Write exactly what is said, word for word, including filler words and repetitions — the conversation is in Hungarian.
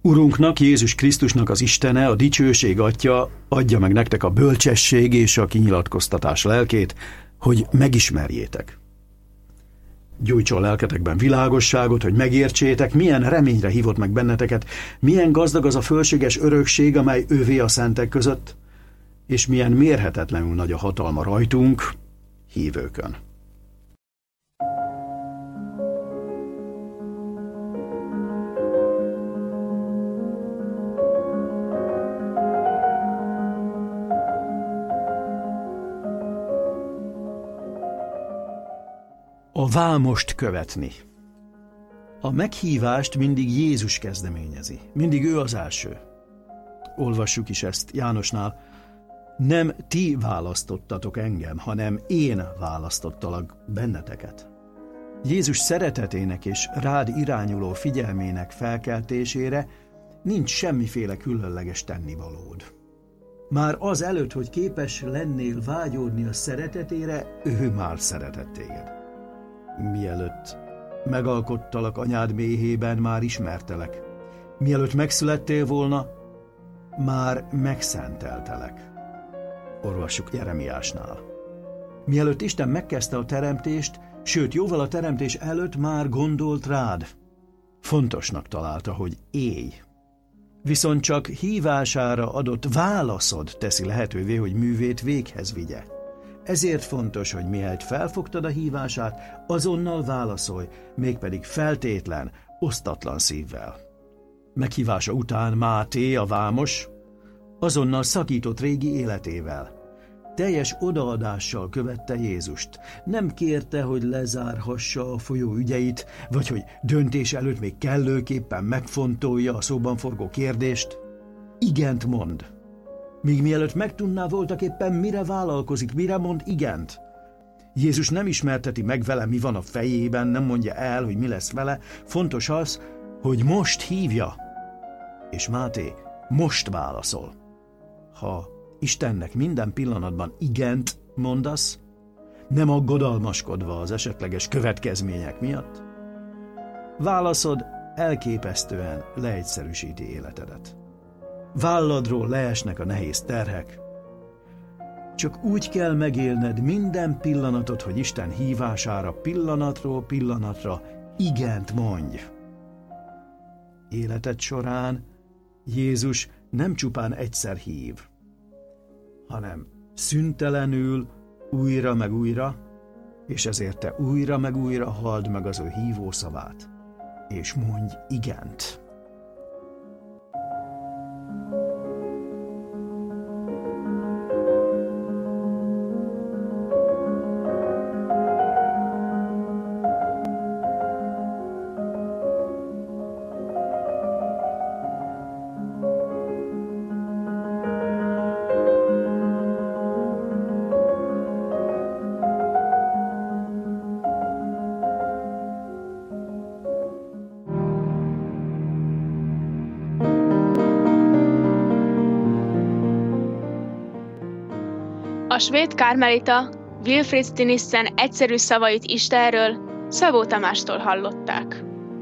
Urunknak, Jézus Krisztusnak az Istene, a dicsőség Atya adja meg nektek a bölcsesség és a kinyilatkoztatás lelkét, hogy megismerjétek. Gyújtson lelketekben világosságot, hogy megértsétek, milyen reményre hívott meg benneteket, milyen gazdag az a fölséges örökség, amely ővé a szentek között, és milyen mérhetetlenül nagy a hatalma rajtunk, hívőkön. A vámost követni. A meghívást mindig Jézus kezdeményezi. Mindig ő az első. Olvassuk is ezt Jánosnál. Nem ti választottatok engem, hanem én választottalak benneteket. Jézus szeretetének és rád irányuló figyelmének felkeltésére nincs semmiféle különleges tennivalód. Már az előtt, hogy képes lennél vágyódni a szeretetére, ő már szeretett téged. Mielőtt megalkottalak anyád méhében, már ismertelek. Mielőtt megszülettél volna, már megszenteltelek. Olvassuk Jeremiásnál. Mielőtt Isten megkezdte a teremtést, sőt, jóval a teremtés előtt már gondolt rád. Fontosnak találta, hogy élj. Viszont csak hívására adott válaszod teszi lehetővé, hogy művét véghez vigye. Ezért fontos, hogy mihelyt felfogtad a hívását, azonnal válaszolj, mégpedig feltétlen, osztatlan szívvel. Meghívása után Máté, a vámos, azonnal szakított régi életével. Teljes odaadással követte Jézust. Nem kérte, hogy lezárhassa a folyó ügyeit, vagy hogy döntés előtt még kellőképpen megfontolja a szóban forgó kérdést. Igent mond. Míg mielőtt megtudná voltak éppen, mire vállalkozik, mire mond igent. Jézus nem ismerteti meg vele, mi van a fejében, nem mondja el, hogy mi lesz vele. Fontos az, hogy most hívja. És Máté most válaszol. Ha Istennek minden pillanatban igent mondasz, nem aggodalmaskodva az esetleges következmények miatt, válaszod elképesztően leegyszerűsíti életedet. Válladról leesnek a nehéz terhek. Csak úgy kell megélned minden pillanatot, hogy Isten hívására pillanatról pillanatra igent mondj. Életed során Jézus nem csupán egyszer hív, hanem szüntelenül, újra meg újra, és ezért te újra meg újra halld meg az ő hívó szavát, és mondj igent. A svéd kármelita Wilfrid Stinissen egyszerű szavait Istenről Szabó Tamástól hallották.